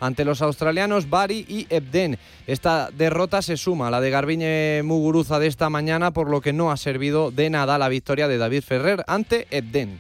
ante los australianos Bari y Ebden. Esta derrota se suma a la de Garbiñe Muguruza de esta mañana, por lo que no ha servido de nada la victoria de David Ferrer ante Ebden.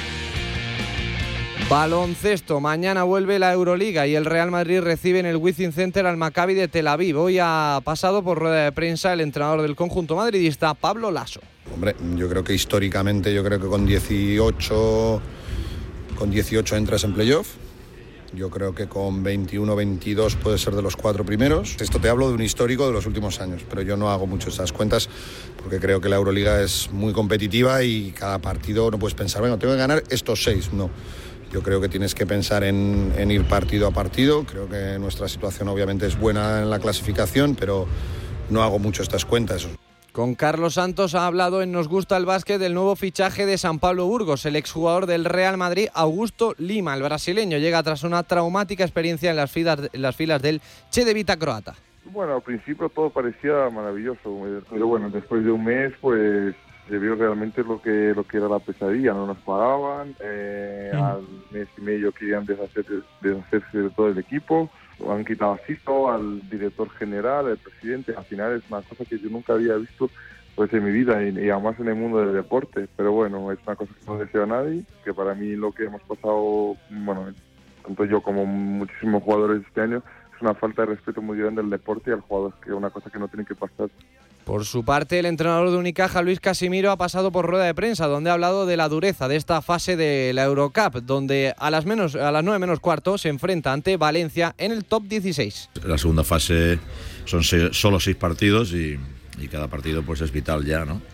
Baloncesto, mañana vuelve la Euroliga y el Real Madrid recibe en el Wizzing Center al Maccabi de Tel Aviv. Hoy ha pasado por rueda de prensa el entrenador del conjunto madridista, Pablo Laso. Hombre, yo creo que históricamente, con 18 entras en playoff. Yo creo que con 21-22 puede ser de los 4 primeros. Esto te hablo de un histórico de los últimos años, pero yo no hago mucho estas cuentas porque creo que la Euroliga es muy competitiva y cada partido no puedes pensar, bueno, tengo que ganar estos 6, no. Yo creo que tienes que pensar en ir partido a partido. Creo que nuestra situación obviamente es buena en la clasificación, pero no hago mucho estas cuentas. Con Carlos Santos ha hablado en Nos Gusta el Básquet del nuevo fichaje de San Pablo Burgos. El exjugador del Real Madrid, Augusto Lima, el brasileño, llega tras una traumática experiencia en las filas del Che de Vita croata. Bueno, al principio todo parecía maravilloso, pero bueno, después de un mes pues se vio realmente lo que era la pesadilla. No nos pagaban, al mes y medio querían deshacerse de todo el equipo, han quitado a Sisto, al director general, al presidente. Al final es una cosa que yo nunca había visto pues en mi vida y además en el mundo del deporte, pero bueno, es una cosa que no deseo a nadie, que para mí lo que hemos pasado, bueno, tanto yo como muchísimos jugadores este año, es una falta de respeto muy grande al deporte y al jugador, que es una cosa que no tiene que pasar. Por su parte, el entrenador de Unicaja, Luis Casimiro, ha pasado por rueda de prensa, donde ha hablado de la dureza de esta fase de la Eurocup, donde a las 9 menos cuarto se enfrenta ante Valencia en el top 16. La segunda fase son solo 6 partidos y cada partido pues es vital ya, ¿no?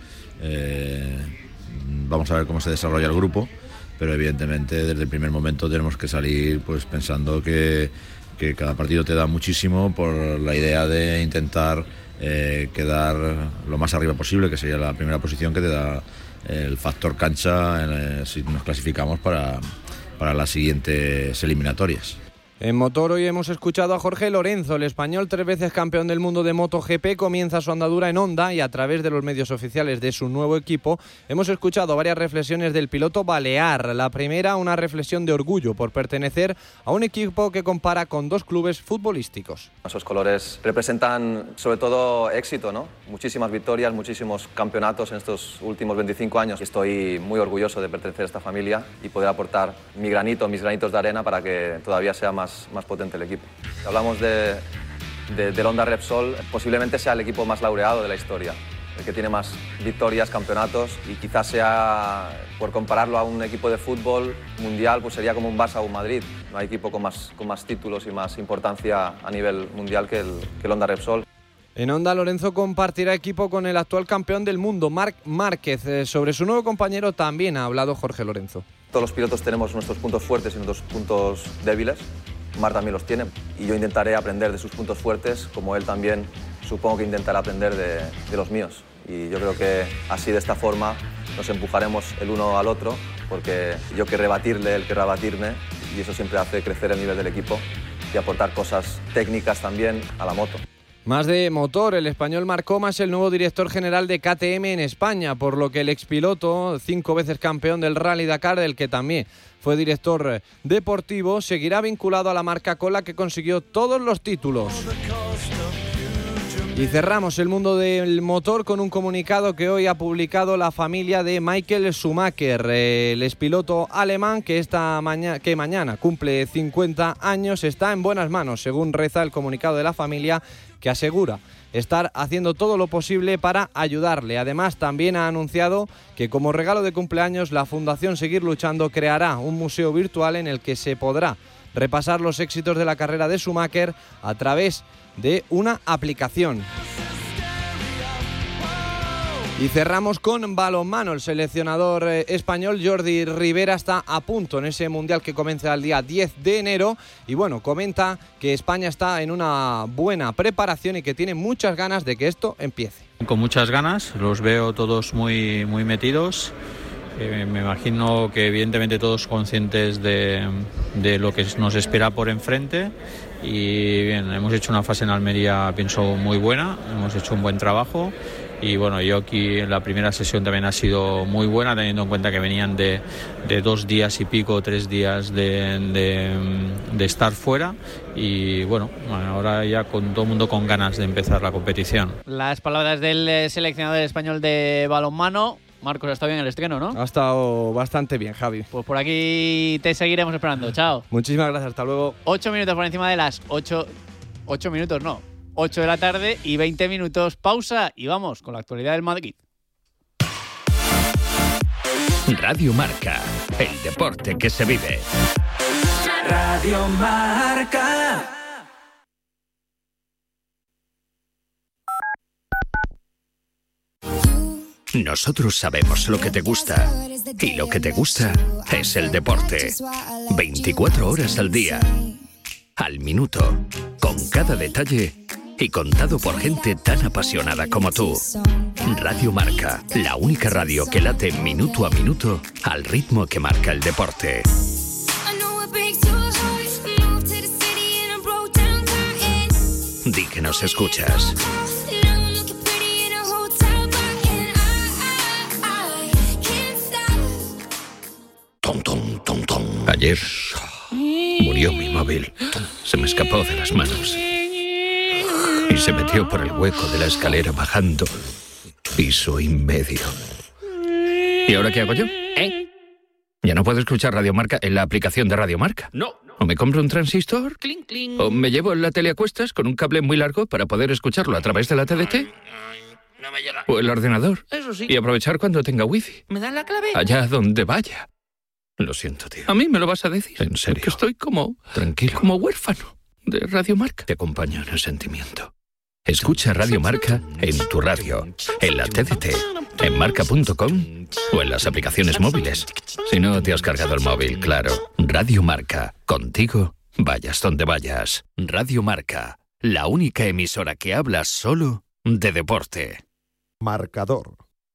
Vamos a ver cómo se desarrolla el grupo, pero evidentemente desde el primer momento tenemos que salir pues pensando que cada partido te da muchísimo, por la idea de intentar quedar lo más arriba posible, que sería la primera posición que te da el factor cancha si nos clasificamos para las siguientes eliminatorias. En motor hoy hemos escuchado a Jorge Lorenzo, el español 3 veces campeón del mundo de MotoGP, comienza su andadura en Honda y a través de los medios oficiales de su nuevo equipo hemos escuchado varias reflexiones del piloto balear. La primera, una reflexión de orgullo por pertenecer a un equipo que compara con 2 clubes futbolísticos. Esos colores representan sobre todo éxito, ¿no? Muchísimas victorias, muchísimos campeonatos en estos últimos 25 años. Estoy muy orgulloso de pertenecer a esta familia y poder aportar mis granitos de arena para que todavía sea más potente el equipo. Hablamos del Honda Repsol, posiblemente sea el equipo más laureado de la historia, el que tiene más victorias, campeonatos, y quizás sea, por compararlo a un equipo de fútbol mundial, pues sería como un Barça o un Madrid. No hay equipo con más títulos y más importancia a nivel mundial que el Honda Repsol. En Honda, Lorenzo compartirá equipo con el actual campeón del mundo, Marc Márquez. Sobre su nuevo compañero también ha hablado Jorge Lorenzo. Todos los pilotos tenemos nuestros puntos fuertes y nuestros puntos débiles. Marc también los tiene y yo intentaré aprender de sus puntos fuertes, como él también supongo que intentará aprender de los míos. Y yo creo que así, de esta forma, nos empujaremos el uno al otro, porque yo querré batirle, él querrá batirme, y eso siempre hace crecer el nivel del equipo y aportar cosas técnicas también a la moto. Más de motor, el español Marc Coma es el nuevo director general de KTM en España, por lo que el expiloto, 5 veces campeón del Rally Dakar, del que también fue director deportivo, seguirá vinculado a la marca con la que consiguió todos los títulos. Y cerramos el mundo del motor con un comunicado que hoy ha publicado la familia de Michael Schumacher, el expiloto alemán que mañana cumple 50 años. Está en buenas manos, según reza el comunicado de la familia, que asegura estar haciendo todo lo posible para ayudarle. Además, también ha anunciado que como regalo de cumpleaños la Fundación Seguir Luchando creará un museo virtual en el que se podrá repasar los éxitos de la carrera de Schumacher a través de una aplicación. Y cerramos con balonmano. El seleccionador español Jordi Rivera está a punto en ese mundial que comienza el día 10 de enero y bueno, comenta que España está en una buena preparación y que tiene muchas ganas de que esto empiece. Con muchas ganas, los veo todos muy metidos. Me imagino que evidentemente todos conscientes de lo que nos espera por enfrente. Y bien, hemos hecho una fase en Almería, pienso, muy buena, hemos hecho un buen trabajo y bueno, yo aquí en la primera sesión también ha sido muy buena, teniendo en cuenta que venían de 2 días y pico, 3 días de estar fuera, y bueno, ahora ya con todo el mundo con ganas de empezar la competición. Las palabras del seleccionador español de balonmano. Marcos, ha estado bien el estreno, ¿no? Ha estado bastante bien, Javi. Pues por aquí te seguiremos esperando. Chao. Muchísimas gracias, hasta luego. 8 minutos por encima de las 8 minutos, no. 8 de la tarde y 20 minutos. Pausa y vamos con la actualidad del Madrid. Radio Marca, el deporte que se vive. Radio Marca. Nosotros sabemos lo que te gusta, y lo que te gusta es el deporte. 24 horas al día, al minuto, con cada detalle y contado por gente tan apasionada como tú. Radio Marca, la única radio que late minuto a minuto al ritmo que marca el deporte. Di que nos escuchas. Ayer murió mi móvil. Se me escapó de las manos y se metió por el hueco de la escalera bajando 1,5 pisos. ¿Y ahora qué hago yo? Ya no puedo escuchar Radio Marca en la aplicación de Radio Marca. No. O me compro un transistor, o me llevo la tele a cuestas con un cable muy largo para poder escucharlo a través de la TDT. No me llega. O el ordenador. Eso sí. Y aprovechar cuando tenga wifi. ¿Me das la clave? Allá donde vaya. Lo siento, tío. ¿A mí me lo vas a decir? En serio. Que estoy como... Tranquilo. Como huérfano de Radio Marca. Te acompaño en el sentimiento. Escucha Radio Marca en tu radio, en la TDT, en marca.com o en las aplicaciones móviles. Si no te has cargado el móvil, claro. Radio Marca. Contigo, vayas donde vayas. Radio Marca. La única emisora que habla solo de deporte. Marcador.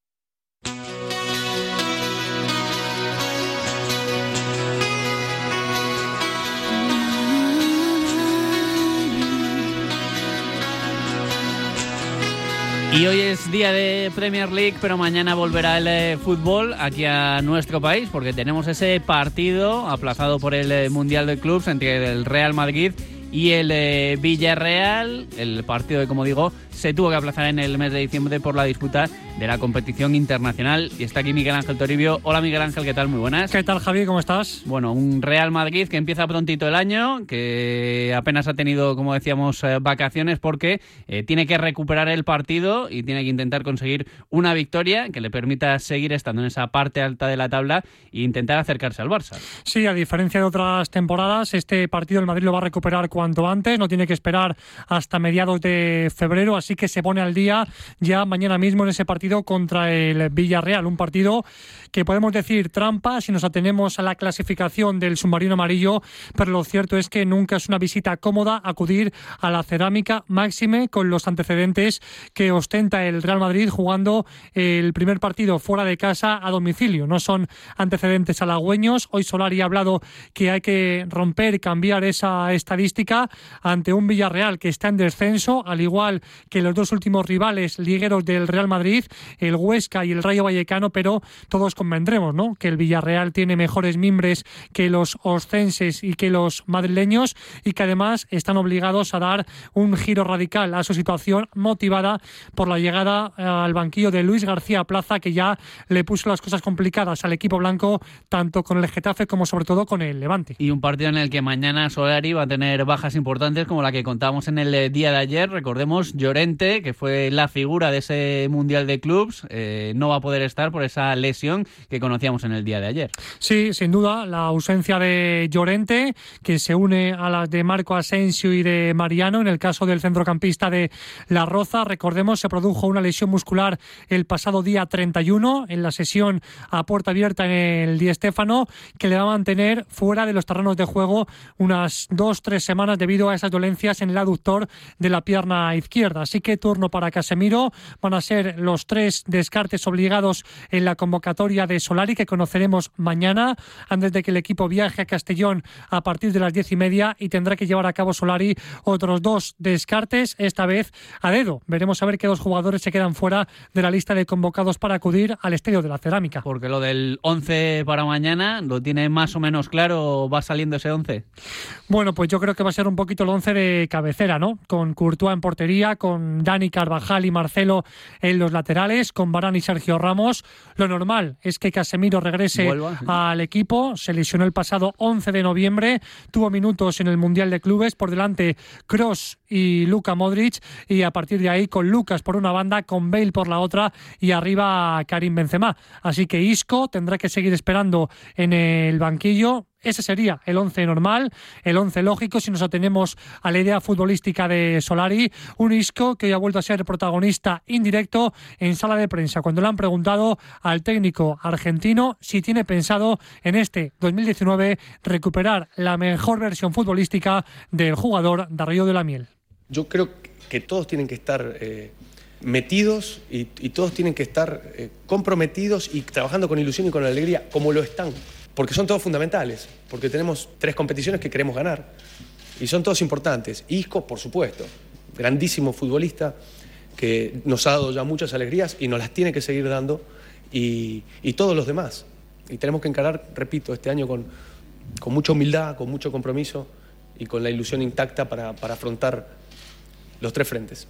Y hoy es día de Premier League, pero mañana volverá el fútbol aquí a nuestro país, porque tenemos ese partido aplazado por el Mundial de Clubs entre el Real Madrid y el Villarreal. El partido que, como digo, se tuvo que aplazar en el mes de diciembre por la disputa de la competición internacional. Y está aquí Miguel Ángel Toribio. Hola, Miguel Ángel, ¿qué tal? Muy buenas. ¿Qué tal, Javi? ¿Cómo estás? Bueno, un Real Madrid que empieza prontito el año, que apenas ha tenido, como decíamos, vacaciones, porque tiene que recuperar el partido y tiene que intentar conseguir una victoria que le permita seguir estando en esa parte alta de la tabla e intentar acercarse al Barça. Sí, a diferencia de otras temporadas, este partido el Madrid lo va a recuperar cuanto antes, no tiene que esperar hasta mediados de febrero, así que se pone al día ya mañana mismo en ese partido contra el Villarreal, un partido que podemos decir trampa si nos atenemos a la clasificación del submarino amarillo, pero lo cierto es que nunca es una visita cómoda acudir a la Cerámica, máxime con los antecedentes que ostenta el Real Madrid jugando el primer partido fuera de casa a domicilio. No son antecedentes halagüeños. Hoy Solari ha hablado que hay que romper y cambiar esa estadística ante un Villarreal que está en descenso, al igual que los dos últimos rivales ligueros del Real Madrid, el Huesca y el Rayo Vallecano, pero todos convendremos, ¿no?, que el Villarreal tiene mejores mimbres que los oscenses y que los madrileños, y que además están obligados a dar un giro radical a su situación, motivada por la llegada al banquillo de Luis García Plaza, que ya le puso las cosas complicadas al equipo blanco, tanto con el Getafe como sobre todo con el Levante. Y un partido en el que mañana Solari va a tener bajas importantes, como la que contábamos en el día de ayer. Recordemos, Llorente, que fue la figura de ese Mundial de Clubs, no va a poder estar por esa lesión que conocíamos en el día de ayer. Sí, sin duda, la ausencia de Llorente, que se une a las de Marco Asensio y de Mariano. En el caso del centrocampista de La Roza, recordemos, se produjo una lesión muscular el pasado día 31 en la sesión a puerta abierta en el Di Stéfano, que le va a mantener fuera de los terrenos de juego unas 2-3 semanas semanas debido a esas dolencias en el aductor de la pierna izquierda. Así que turno para Casemiro. Van a ser los 3 descartes obligados en la convocatoria de Solari, que conoceremos mañana, antes de que el equipo viaje a Castellón a partir de las 10:30, y tendrá que llevar a cabo Solari otros 2 descartes, esta vez a dedo. Veremos a ver qué 2 jugadores se quedan fuera de la lista de convocados para acudir al Estadio de la Cerámica. Porque lo del 11 para mañana, ¿lo tiene más o menos claro? ¿Va saliendo ese 11? Bueno, pues yo creo que va a ser un poquito el 11 de cabecera, ¿no? Con Courtois en portería, con Dani Carvajal y Marcelo en los laterales, con Varane y Sergio Ramos. Lo normal es que Casemiro regrese al equipo. Se lesionó el pasado 11 de noviembre, tuvo minutos en el Mundial de Clubes, por delante Kroos y Luka Modric, y a partir de ahí con Lucas por una banda, con Bale por la otra y arriba Karim Benzema. Así que Isco tendrá que seguir esperando en el banquillo. Ese sería el 11 normal, el 11 lógico si nos atenemos a la idea futbolística de Solari. Un Isco que hoy ha vuelto a ser protagonista indirecto en sala de prensa, cuando le han preguntado al técnico argentino si tiene pensado en este 2019 recuperar la mejor versión futbolística del jugador de Río de la Miel. Yo creo que todos tienen que estar metidos y todos tienen que estar comprometidos y trabajando con ilusión y con alegría, como lo están. Porque son todos fundamentales, porque tenemos 3 competiciones que queremos ganar y son todos importantes. Isco, por supuesto, grandísimo futbolista que nos ha dado ya muchas alegrías y nos las tiene que seguir dando, y todos los demás. Y tenemos que encarar, repito, este año con mucha humildad, con mucho compromiso y con la ilusión intacta para afrontar los 3 frentes.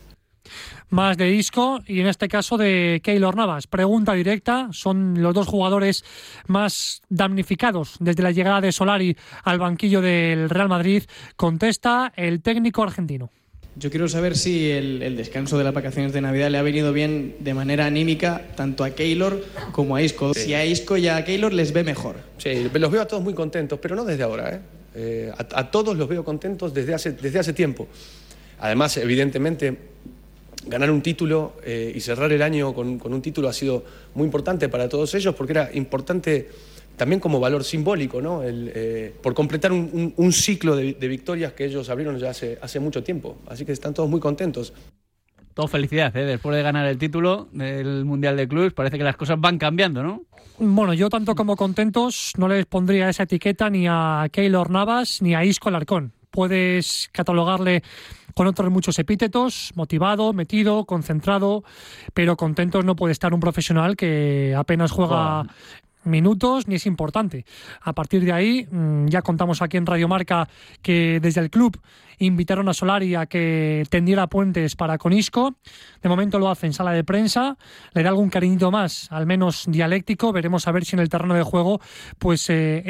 Más de Isco y en este caso de Keylor Navas. Pregunta directa, son los 2 jugadores más damnificados desde la llegada de Solari al banquillo del Real Madrid. Contesta el técnico argentino. Yo quiero saber si el descanso de las vacaciones de Navidad le ha venido bien de manera anímica tanto a Keylor como a Isco. Sí. Si a Isco y a Keylor les ve mejor. Sí, los veo a todos muy contentos, pero no desde ahora. A todos los veo contentos desde hace tiempo. Además, evidentemente, ganar un título y cerrar el año con un título ha sido muy importante para todos ellos, porque era importante también como valor simbólico, ¿no? Por completar un ciclo de victorias que ellos abrieron ya hace mucho tiempo. Así que están todos muy contentos. Todo felicidad, después de ganar el título del Mundial de Clubes, parece que las cosas van cambiando, ¿no? Bueno, yo tanto como contentos no les pondría esa etiqueta ni a Keylor Navas ni a Isco Alarcón. Puedes catalogarle con otros muchos epítetos: motivado, metido, concentrado, pero contentos no puede estar un profesional que apenas juega minutos ni es importante. A partir de ahí, ya contamos aquí en Radio Marca que desde el club invitaron a Solari a que tendiera puentes para con Isco. De momento lo hace en sala de prensa, le da algún cariñito más, al menos dialéctico. Veremos a ver si en el terreno de juego pues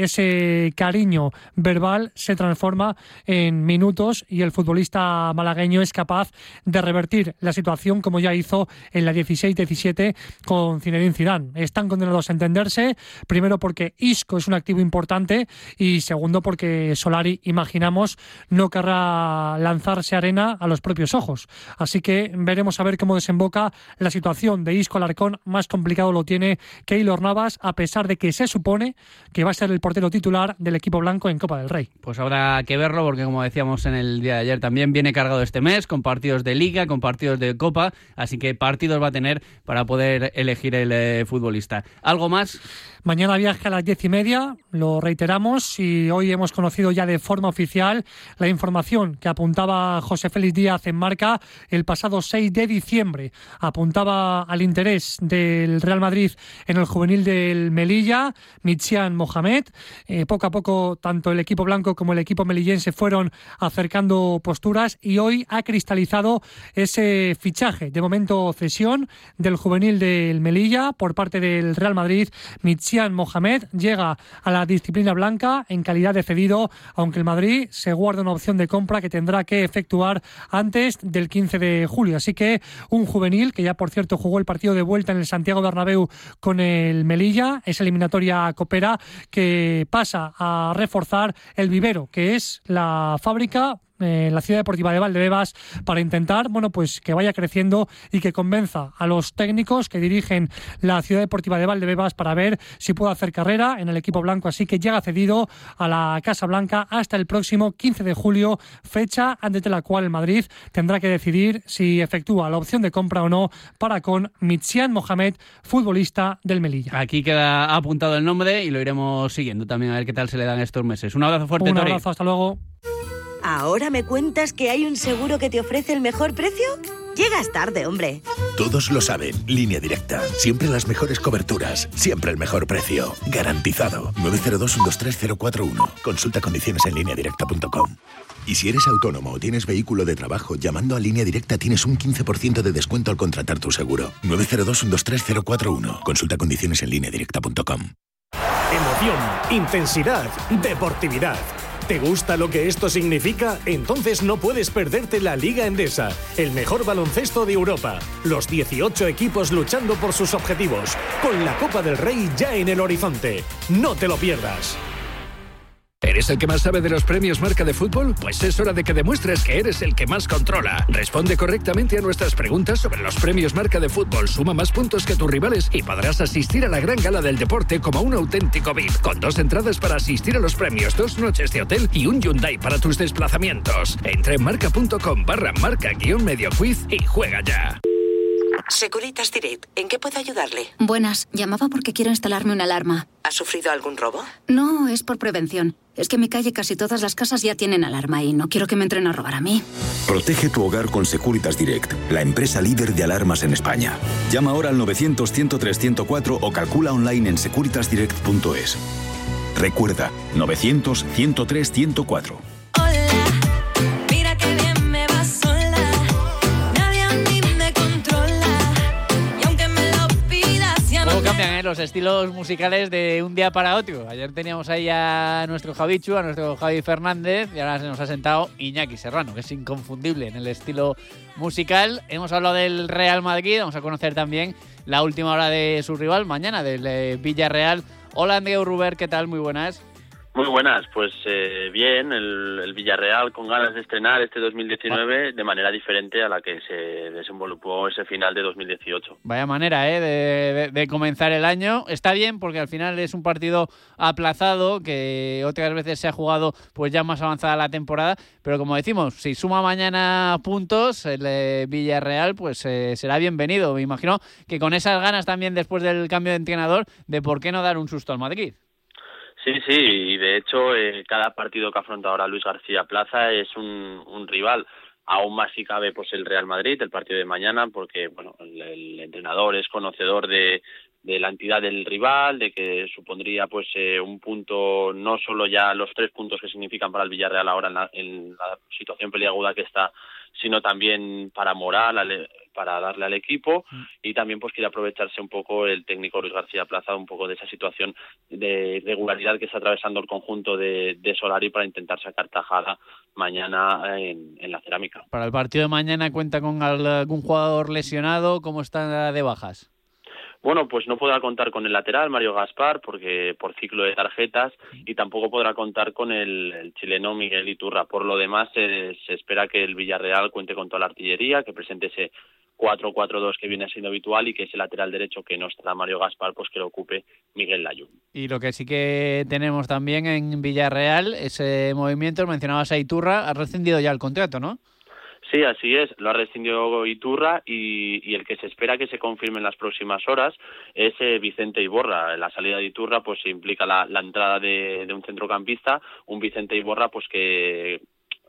ese cariño verbal se transforma en minutos y el futbolista malagueño es capaz de revertir la situación, como ya hizo en la 16-17 con Zinedine Zidane. Están condenados a entenderse, primero porque Isco es un activo importante y segundo porque Solari, imaginamos, no querrá lanzarse arena a los propios ojos. Así que veremos a ver cómo desemboca la situación de Isco Alarcón. Más complicado lo tiene Keylor Navas, a pesar de que se supone que va a ser el portero titular del equipo blanco en Copa del Rey. Pues habrá que verlo, porque como decíamos en el día de ayer, también viene cargado este mes con partidos de Liga, con partidos de Copa, así que partidos va a tener para poder elegir el futbolista. ¿Algo más? Mañana viaje a las 10:30, lo reiteramos, y hoy hemos conocido ya de forma oficial la información que apuntaba José Félix Díaz en Marca el pasado 6 de diciembre. Apuntaba al interés del Real Madrid en el juvenil del Melilla, Midtján Mohamed. Poco a poco, tanto el equipo blanco como el equipo melillense fueron acercando posturas y hoy ha cristalizado ese fichaje. De momento, cesión del juvenil del Melilla por parte del Real Madrid. Midtján Mohamed llega a la disciplina blanca en calidad de cedido, aunque el Madrid se guarda una opción de compra que tendrá que efectuar antes del 15 de julio. Así que un juvenil que ya, por cierto, jugó el partido de vuelta en el Santiago Bernabéu con el Melilla, esa eliminatoria copera que pasa a reforzar el vivero, que es la fábrica la Ciudad Deportiva de Valdebebas para intentar, bueno, pues que vaya creciendo y que convenza a los técnicos que dirigen la Ciudad Deportiva de Valdebebas para ver si puede hacer carrera en el equipo blanco. Así que llega cedido a la Casa Blanca hasta el próximo 15 de julio, fecha antes de la cual el Madrid tendrá que decidir si efectúa la opción de compra o no para con Mitsian Mohamed, futbolista del Melilla. Aquí queda apuntado el nombre y lo iremos siguiendo también a ver qué tal se le dan estos meses. Un abrazo fuerte, Un Tori. abrazo, hasta luego. ¿Ahora me cuentas que hay un seguro que te ofrece el mejor precio? Llegas tarde, hombre. Todos lo saben. Línea Directa. Siempre las mejores coberturas. Siempre el mejor precio. Garantizado. 902-123-041. Consulta condiciones en lineadirecta.com. Y si eres autónomo o tienes vehículo de trabajo, llamando a Línea Directa tienes un 15% de descuento al contratar tu seguro. 902-123-041. Consulta condiciones en lineadirecta.com. Emoción, intensidad, deportividad. ¿Te gusta lo que esto significa? Entonces no puedes perderte la Liga Endesa, el mejor baloncesto de Europa. Los 18 equipos luchando por sus objetivos, con la Copa del Rey ya en el horizonte. No te lo pierdas. ¿Eres el que más sabe de los premios Marca de Fútbol? Pues es hora de que demuestres que eres el que más controla. Responde correctamente a nuestras preguntas sobre los premios Marca de Fútbol. Suma más puntos que tus rivales y podrás asistir a la gran gala del deporte como un auténtico VIP. Con 2 entradas para asistir a los premios, 2 noches de hotel y un Hyundai para tus desplazamientos. Entra en marca.com/marca-medio quiz y juega ya. Securitas Direct, ¿en qué puedo ayudarle? Buenas, llamaba porque quiero instalarme una alarma. ¿Ha sufrido algún robo? No, es por prevención. Es que en mi calle casi todas las casas ya tienen alarma y no quiero que me entren a robar a mí. Protege tu hogar con Securitas Direct, la empresa líder de alarmas en España. Llama ahora al 900-103-104 o calcula online en securitasdirect.es. Recuerda, 900-103-104. Cambian los estilos musicales de un día para otro. Ayer teníamos ahí a nuestro Javichu, a nuestro Javi Fernández, y ahora se nos ha sentado Iñaki Serrano, que es inconfundible en el estilo musical. Hemos hablado del Real Madrid, vamos a conocer también la última hora de su rival mañana, del Villarreal. Hola Andreu Ruber, ¿qué tal? Muy buenas. Muy buenas, pues bien, el Villarreal con ganas de estrenar este 2019 de manera diferente a la que se desenvolupó ese final de 2018. Vaya manera de comenzar el año. Está bien porque al final es un partido aplazado que otras veces se ha jugado pues ya más avanzada la temporada, pero como decimos, si suma mañana puntos el Villarreal pues será bienvenido. Me imagino que con esas ganas también después del cambio de entrenador de por qué no dar un susto al Madrid. Sí, y de hecho cada partido que afronta ahora Luis García Plaza es un rival. Aún más si cabe pues el Real Madrid, el partido de mañana, porque bueno el entrenador es conocedor de la entidad del rival, de que supondría pues un punto, no solo ya los 3 puntos que significan para el Villarreal ahora en la situación peliaguda que está, sino también para moral, para darle al equipo, y también pues quiere aprovecharse un poco el técnico Luis García Plaza un poco de esa situación de irregularidad que está atravesando el conjunto de Solari para intentar sacar tajada mañana en la Cerámica. Para el partido de mañana, ¿cuenta con algún jugador lesionado? ¿Cómo está de bajas? Bueno, pues no podrá contar con el lateral, Mario Gaspar, porque por ciclo de tarjetas, y tampoco podrá contar con el chileno Miguel Iturra. Por lo demás, se espera que el Villarreal cuente con toda la artillería, que presente ese 4-4-2 que viene siendo habitual y que ese lateral derecho que no estará Mario Gaspar, pues que lo ocupe Miguel Layún. Y lo que sí que tenemos también en Villarreal, ese movimiento, mencionabas a Iturra, ha rescindido ya el contrato, ¿no? Sí, así es, lo ha rescindido Iturra y el que se espera que se confirme en las próximas horas es Vicente Iborra. La salida de Iturra pues implica la entrada de un centrocampista, un Vicente Iborra pues que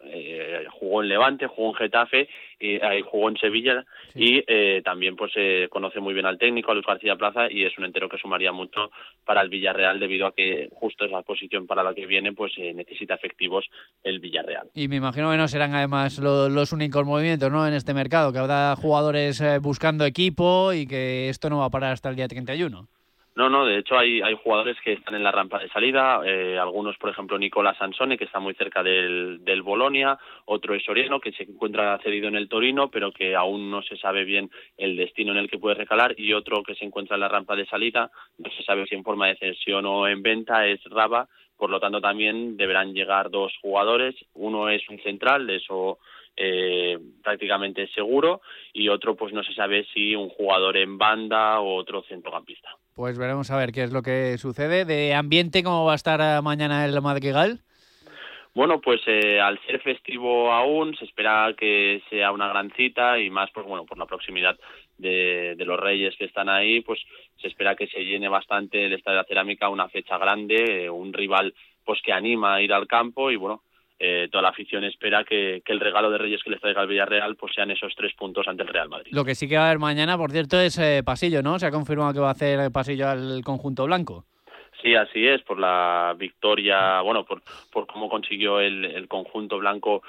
jugó en Levante, jugó en Getafe, jugó en Sevilla, sí. Y también pues conoce muy bien al técnico, a Luis García Plaza, y es un entero que sumaría mucho para el Villarreal debido a que justo es la posición para la que viene, pues necesita efectivos el Villarreal. Y me imagino que no serán además los únicos movimientos, ¿no?, en este mercado, que habrá jugadores buscando equipo y que esto no va a parar hasta el día 31. No, de hecho hay jugadores que están en la rampa de salida, algunos, por ejemplo, Nicolás Sansone, que está muy cerca del Bolonia, otro es Soriano, que se encuentra cedido en el Torino, pero que aún no se sabe bien el destino en el que puede recalar, y otro que se encuentra en la rampa de salida, no se sabe si en forma de cesión o en venta, es Raba, por lo tanto también deberán llegar 2 jugadores, uno es un central, eso prácticamente seguro, y otro pues no se sabe si un jugador en banda o otro centrocampista. Pues veremos a ver qué es lo que sucede. De ambiente, ¿cómo va a estar mañana el Madrigal? Bueno, pues al ser festivo aún, se espera que sea una gran cita y más, pues bueno, por la proximidad de los Reyes que están ahí, pues se espera que se llene bastante el Estadio de la Cerámica, una fecha grande, un rival pues que anima a ir al campo y bueno, toda la afición espera que el regalo de Reyes que les traiga el Villarreal pues sean esos 3 puntos ante el Real Madrid. Lo que sí que va a haber mañana, por cierto, es pasillo, ¿no? Se ha confirmado que va a hacer pasillo al conjunto blanco. Sí, así es, por la victoria, bueno, por cómo consiguió el conjunto blanco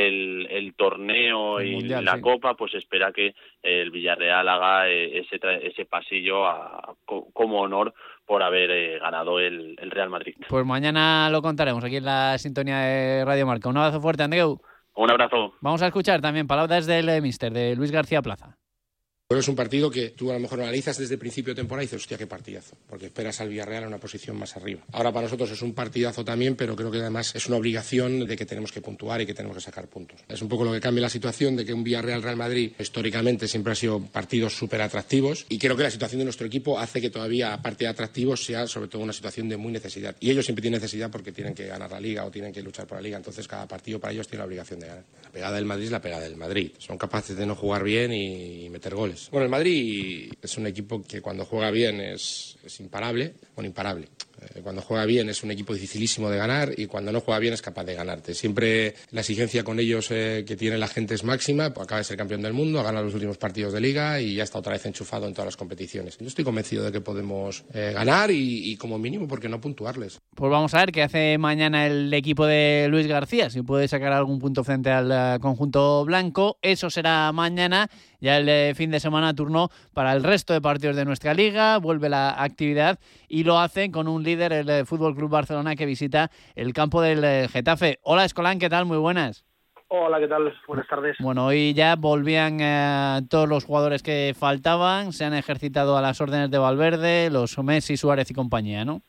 el torneo el y mundial, la Copa, pues espera que el Villarreal haga ese pasillo como honor por haber ganado el Real Madrid. Pues mañana lo contaremos aquí en la sintonía de Radio Marca. Un abrazo fuerte, Andreu. Un abrazo. Vamos a escuchar también palabras del míster, de Luis García Plaza. Pero es un partido que tú a lo mejor analizas desde el principio de temporada y dices, hostia, qué partidazo, porque esperas al Villarreal a una posición más arriba. Ahora para nosotros es un partidazo también, pero creo que además es una obligación de que tenemos que puntuar y que tenemos que sacar puntos. Es un poco lo que cambia la situación de que un Villarreal-Real Madrid históricamente siempre ha sido partidos súper atractivos y creo que la situación de nuestro equipo hace que todavía, aparte de atractivos, sea sobre todo una situación de muy necesidad. Y ellos siempre tienen necesidad porque tienen que ganar la Liga o tienen que luchar por la Liga, entonces cada partido para ellos tiene la obligación de ganar. La pegada del Madrid es la pegada del Madrid. Son capaces de no jugar bien y meter goles. Bueno, el Madrid es un equipo que cuando juega bien es imparable, bueno, imparable. Cuando juega bien es un equipo dificilísimo de ganar y cuando no juega bien es capaz de ganarte. Siempre la exigencia con ellos que tiene la gente es máxima, pues acaba de ser campeón del mundo, ha ganado los últimos partidos de Liga y ya está otra vez enchufado en todas las competiciones. Yo estoy convencido de que podemos ganar y como mínimo, ¿por qué no puntuarles? Pues vamos a ver qué hace mañana el equipo de Luis García, si puede sacar algún punto frente al conjunto blanco. Eso será mañana. Ya el fin de semana turno para el resto de partidos de nuestra liga, vuelve la actividad y lo hace con un líder, el FC Barcelona, que visita el campo del Getafe. Hola Escolán, ¿qué tal? Muy buenas. Hola, ¿qué tal? Buenas tardes. Bueno, hoy ya volvían todos los jugadores que faltaban, se han ejercitado a las órdenes de Valverde, los Messi, Suárez y compañía, ¿no?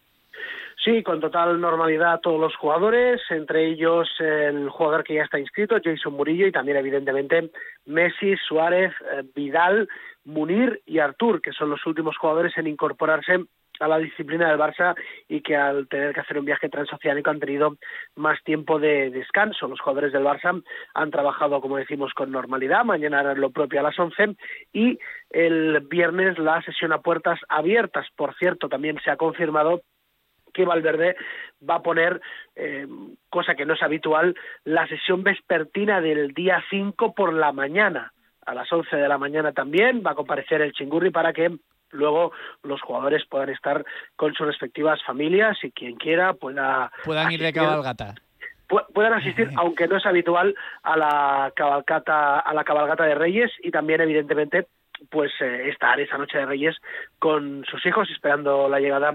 Sí, con total normalidad todos los jugadores, entre ellos el jugador que ya está inscrito, Jason Murillo, y también evidentemente Messi, Suárez, Vidal, Munir y Artur, que son los últimos jugadores en incorporarse a la disciplina del Barça y que al tener que hacer un viaje transoceánico han tenido más tiempo de descanso. Los jugadores del Barça han trabajado, como decimos, con normalidad. Mañana harán lo propio a las 11 y el viernes la sesión a puertas abiertas. Por cierto, también se ha confirmado que Valverde va a poner, cosa que no es habitual, la sesión vespertina del día 5 por la mañana. A las 11 de la mañana también va a comparecer el Chingurri para que luego los jugadores puedan estar con sus respectivas familias y quien quiera puedan ir de cabalgata. Puedan asistir, aunque no es habitual, a la cabalgata de Reyes y también, evidentemente, pues estar esa noche de Reyes con sus hijos esperando la llegada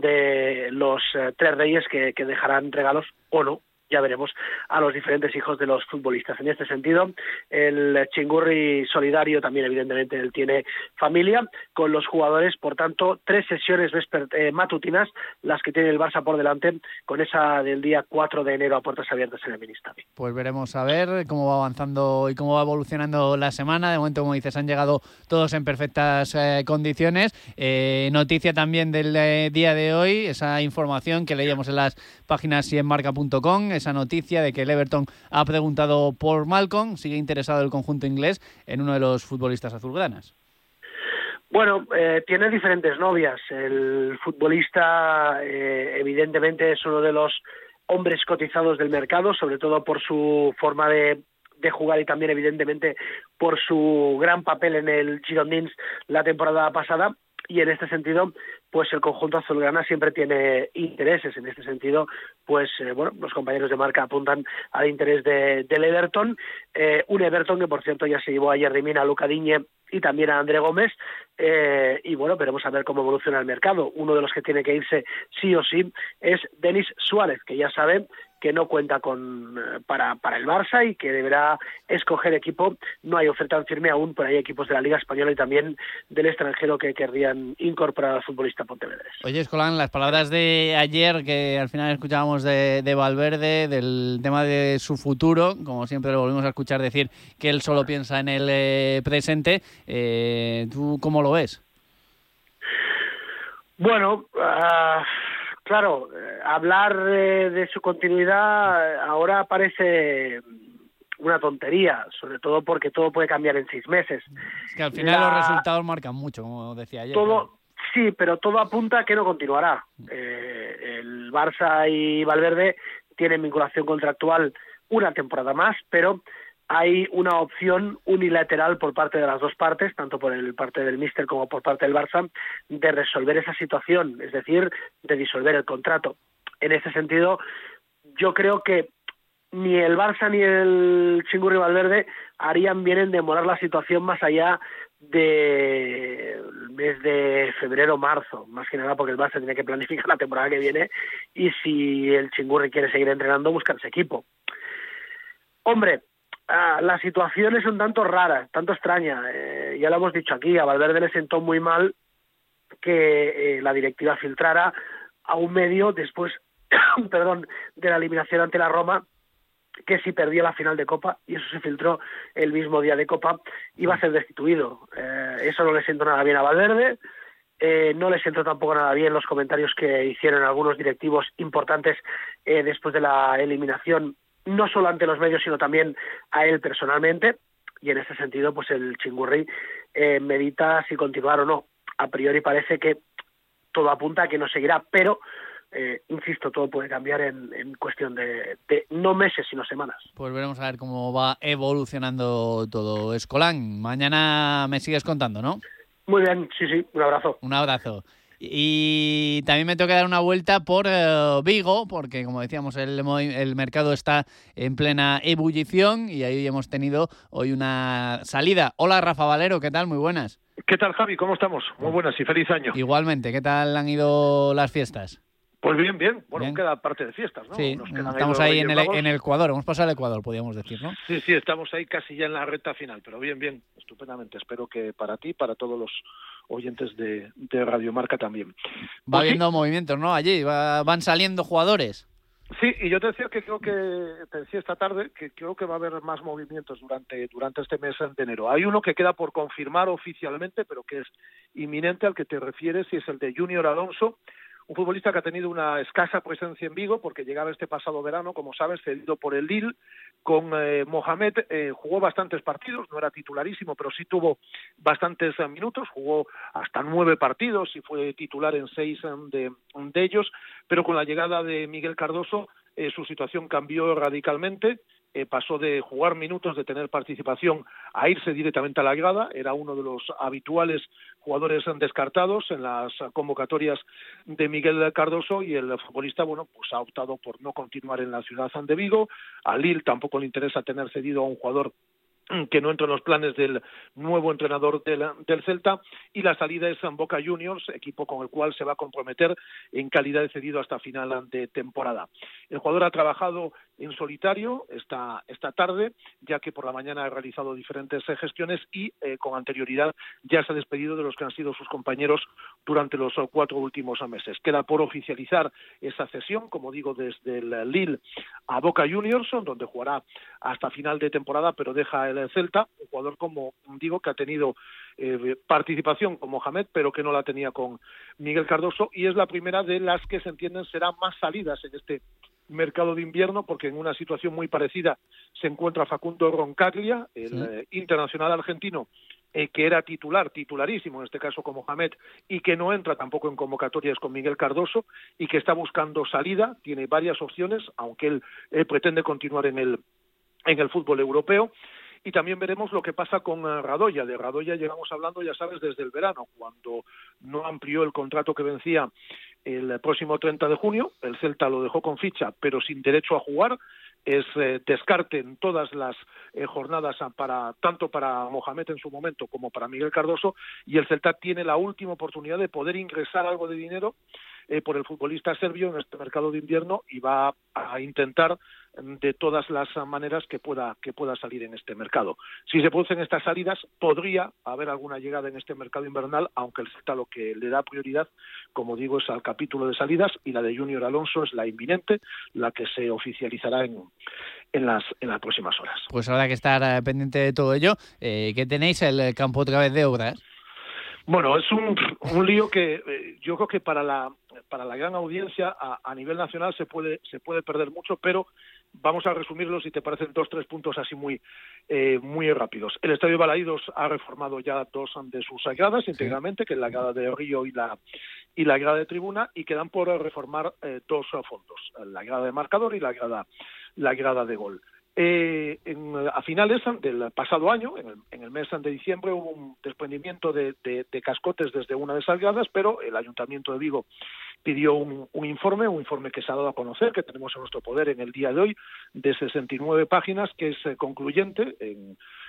de los 3 Reyes que dejarán regalos o no, ya veremos, a los diferentes hijos de los futbolistas. En este sentido, el Chingurri solidario también, evidentemente, él tiene familia con los jugadores, por tanto, 3 sesiones matutinas, las que tiene el Barça por delante, con esa del día 4 de enero a puertas abiertas en el Ministeri. Pues veremos a ver cómo va avanzando y cómo va evolucionando la semana. De momento, como dices, han llegado todos en perfectas condiciones. Noticia también del día de hoy, esa información que leíamos en las páginas y en marca.com, esa noticia de que el Everton ha preguntado por Malcolm, sigue interesado el conjunto inglés en uno de los futbolistas azulgranas. Bueno, tiene diferentes novias. El futbolista evidentemente es uno de los hombres cotizados del mercado, sobre todo por su forma de jugar y también evidentemente por su gran papel en el Girondins la temporada pasada. Y en este sentido, pues el conjunto azulgrana siempre tiene intereses. En este sentido, pues los compañeros de marca apuntan al interés del Everton, un Everton que por cierto ya se llevó a Yerry Mina, a Luca Digne y también a André Gómez, y bueno, veremos a ver cómo evoluciona el mercado. Uno de los que tiene que irse sí o sí es Denis Suárez, que ya saben que no cuenta para el Barça y que deberá escoger equipo. No hay oferta en firme aún, pero hay equipos de la Liga Española y también del extranjero que querrían incorporar al futbolista pontevedrés. Oye, Escolán, las palabras de ayer que al final escuchábamos de Valverde, del tema de su futuro, como siempre lo volvimos a escuchar decir que él solo piensa en el presente, ¿tú cómo lo ves? Bueno, claro, hablar de su continuidad ahora parece una tontería, sobre todo porque todo puede cambiar en 6 meses. Es que al final los resultados marcan mucho, como decía ayer. Sí, pero todo apunta a que no continuará. El Barça y Valverde tienen vinculación contractual una temporada más, pero hay una opción unilateral por parte de las dos partes, tanto por parte del míster como por parte del Barça, de resolver esa situación, es decir, de disolver el contrato. En ese sentido, yo creo que ni el Barça ni el Chingurri Valverde harían bien en demorar la situación más allá del mes de febrero o marzo, más que nada porque el Barça tiene que planificar la temporada que viene y si el Chingurri quiere seguir entrenando, buscarse equipo. Hombre, la situación es un tanto rara, tanto extraña. Ya lo hemos dicho aquí, a Valverde le sentó muy mal que la directiva filtrara a un medio después de la eliminación ante la Roma, que si perdía la final de Copa, y eso se filtró el mismo día de Copa, iba a ser destituido. Eso no le sentó nada bien a Valverde, no le sentó tampoco nada bien los comentarios que hicieron algunos directivos importantes después de la eliminación, no solo ante los medios, sino también a él personalmente, y en ese sentido, pues el Chingurri medita si continuar o no. A priori parece que todo apunta a que no seguirá, pero insisto, todo puede cambiar en cuestión de no meses, sino semanas. Pues veremos a ver cómo va evolucionando todo. Escolán, mañana me sigues contando, ¿no? Muy bien, sí, un abrazo. Un abrazo. Y también me tengo que dar una vuelta por Vigo, porque como decíamos, el mercado está en plena ebullición y ahí hemos tenido hoy una salida. Hola, Rafa Valero, ¿qué tal? Muy buenas. ¿Qué tal, Javi? ¿Cómo estamos? Muy buenas y feliz año. Igualmente, ¿qué tal han ido las fiestas? Pues bien. Bueno, bien. Queda parte de fiestas, ¿no? Sí, estamos ahí en el Ecuador, hemos pasado al Ecuador, podríamos decir, ¿no? Sí, estamos ahí casi ya en la recta final, pero bien, estupendamente. Espero que para ti, para todos los oyentes de Radio Marca también. Va habiendo movimientos, ¿no? Allí van saliendo jugadores. Sí, y yo te decía esta tarde que creo que va a haber más movimientos durante este mes de enero. Hay uno que queda por confirmar oficialmente, pero que es inminente, al que te refieres, y es el de Junior Alonso, un futbolista que ha tenido una escasa presencia en Vigo porque llegaba este pasado verano, como sabes, cedido por el Lille con Mohamed. Jugó bastantes partidos, no era titularísimo, pero sí tuvo bastantes minutos, jugó hasta 9 partidos y fue titular en 6 de ellos, pero con la llegada de Miguel Cardoso su situación cambió radicalmente. Pasó de jugar minutos, de tener participación, a irse directamente a la grada. Era uno de los habituales jugadores descartados en las convocatorias de Miguel Cardoso, y el futbolista, pues ha optado por no continuar en la ciudad de Vigo. A Lille tampoco le interesa tener cedido a un jugador que no entra en los planes del nuevo entrenador del Celta, y la salida es en Boca Juniors, equipo con el cual se va a comprometer en calidad de cedido hasta final de temporada. El jugador ha trabajado en solitario esta tarde, ya que por la mañana ha realizado diferentes gestiones y con anterioridad ya se ha despedido de los que han sido sus compañeros durante los 4 últimos meses. Queda por oficializar esa cesión, como digo, desde el Lille a Boca Juniors, donde jugará hasta final de temporada, pero deja el Celta, un jugador, como digo, que ha tenido participación con Mohamed, pero que no la tenía con Miguel Cardoso, y es la primera de las que se entienden serán más salidas en este mercado de invierno, porque en una situación muy parecida se encuentra Facundo Roncaglia, el internacional argentino, que era titularísimo en este caso con Mohamed, y que no entra tampoco en convocatorias con Miguel Cardoso, y que está buscando salida. Tiene varias opciones, aunque él pretende continuar en el fútbol europeo. Y también veremos lo que pasa con Radoya. De Radoya llevamos hablando, ya sabes, desde el verano, cuando no amplió el contrato que vencía el próximo 30 de junio. El Celta lo dejó con ficha, pero sin derecho a jugar. Es descarte en todas las jornadas tanto para Mohamed en su momento como para Miguel Cardoso, y el Celta tiene la última oportunidad de poder ingresar algo de dinero por el futbolista serbio en este mercado de invierno y va a intentar de todas las maneras que pueda salir en este mercado. Si se producen estas salidas, podría haber alguna llegada en este mercado invernal, aunque el Celta lo que le da prioridad, como digo, es al capítulo de salidas, y la de Junior Alonso es la inminente, la que se oficializará en las próximas horas. Pues habrá que estar pendiente de todo ello. ¿Qué tenéis el campo otra vez de obras? Bueno, es un lío que yo creo que para la gran audiencia a nivel nacional se puede perder mucho, pero vamos a resumirlo, si te parecen 2-3 puntos así muy rápidos. El Estadio Balaídos ha reformado ya 2 de sus gradas íntegramente, que es la grada de Río y la grada de tribuna, y quedan por reformar 2 fondos, la grada de marcador y la grada de gol. A finales del pasado año, en el mes de diciembre, hubo un desprendimiento de cascotes desde una de esas gradas, pero el Ayuntamiento de Vigo pidió un informe que se ha dado a conocer, que tenemos en nuestro poder en el día de hoy, de 69 páginas, que es concluyente